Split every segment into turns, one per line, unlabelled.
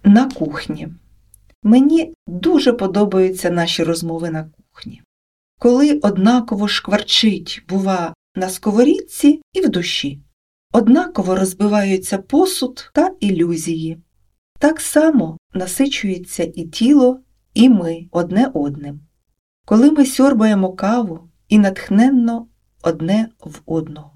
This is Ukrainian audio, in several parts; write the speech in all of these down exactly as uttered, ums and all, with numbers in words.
на кухні. Мені дуже подобаються наші розмови на кухні. Коли однаково шкварчить, бува, на сковорідці і в душі. Однаково розбиваються посуд та ілюзії. Так само насичується і тіло, і ми одне одним. Коли ми сьорбаємо каву і натхненно одне в одного.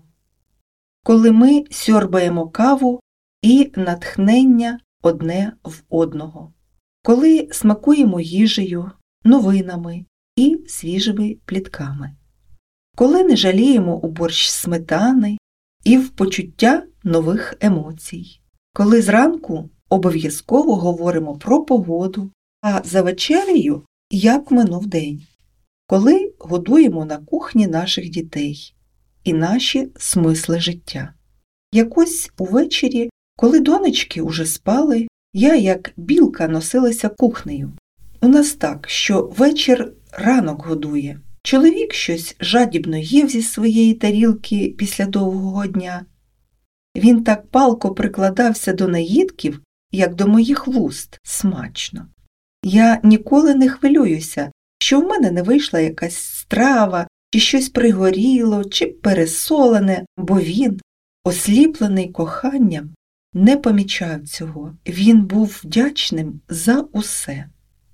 Коли ми сьорбаємо каву і натхнення одне в одного. Коли смакуємо їжею, новинами і свіжими плітками. Коли не жаліємо у борщ сметани і в почуття нових емоцій. Коли зранку обов'язково говоримо про погоду, а за вечерею – як минув день. Коли годуємо на кухні наших дітей і наші смисли життя. Якось увечері, коли донечки уже спали, я, як білка, носилася кухнею. У нас так, що вечір ранок годує. Чоловік щось жадібно їв зі своєї тарілки після довгого дня. Він так палко прикладався до наїдків, як до моїх вуст, смачно. Я ніколи не хвилююся, що в мене не вийшла якась страва, чи щось пригоріло, чи пересолене, бо він, осліплений коханням, не помічав цього. Він був вдячним за усе.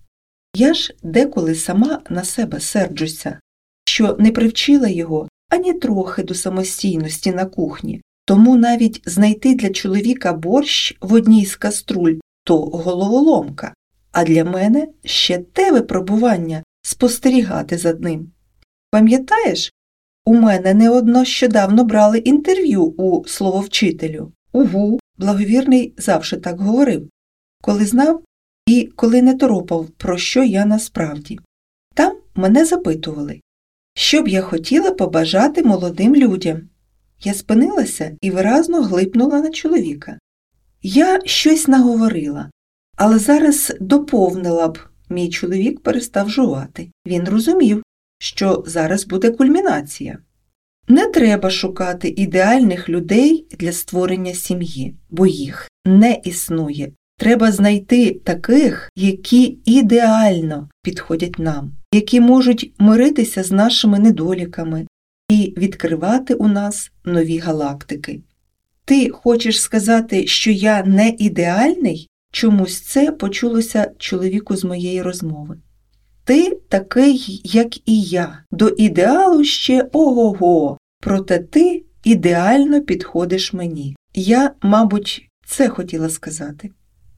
Я ж деколи сама на себе серджуся, що не привчила його ані трохи до самостійності на кухні, тому навіть знайти для чоловіка борщ в одній з каструль – то головоломка, а для мене ще те випробування спостерігати за ним. Пам'ятаєш, у мене нещодавно брали інтерв'ю у слововчителю. Угу, благовірний завжди так говорив, коли знав і коли не торопав, про що я насправді. Там мене запитували, що б я хотіла побажати молодим людям. Я спинилася і виразно глипнула на чоловіка. Я щось наговорила, але зараз доповнила б. Мій чоловік перестав жувати. Він розумів, що зараз буде кульмінація. Не треба шукати ідеальних людей для створення сім'ї, бо їх не існує. Треба знайти таких, які ідеально підходять нам, які можуть миритися з нашими недоліками і відкривати у нас нові галактики. Ти хочеш сказати, що я не ідеальний? Чомусь це почулося чоловіку з моєї розмови. Ти такий, як і я, до ідеалу ще ого-го, проте ти ідеально підходиш мені. Я, мабуть, це хотіла сказати.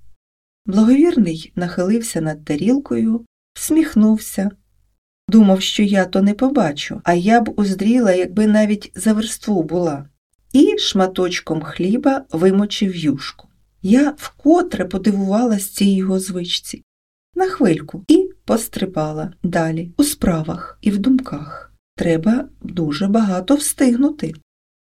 Благовірний нахилився над тарілкою, всміхнувся. Думав, що я то не побачу, а я б уздріла, якби навіть за верству була. І шматочком хліба вимочив юшку. Я вкотре подивувалась цій його звичці. На хвильку. І пострибала далі, у справах і в думках. Треба дуже багато встигнути.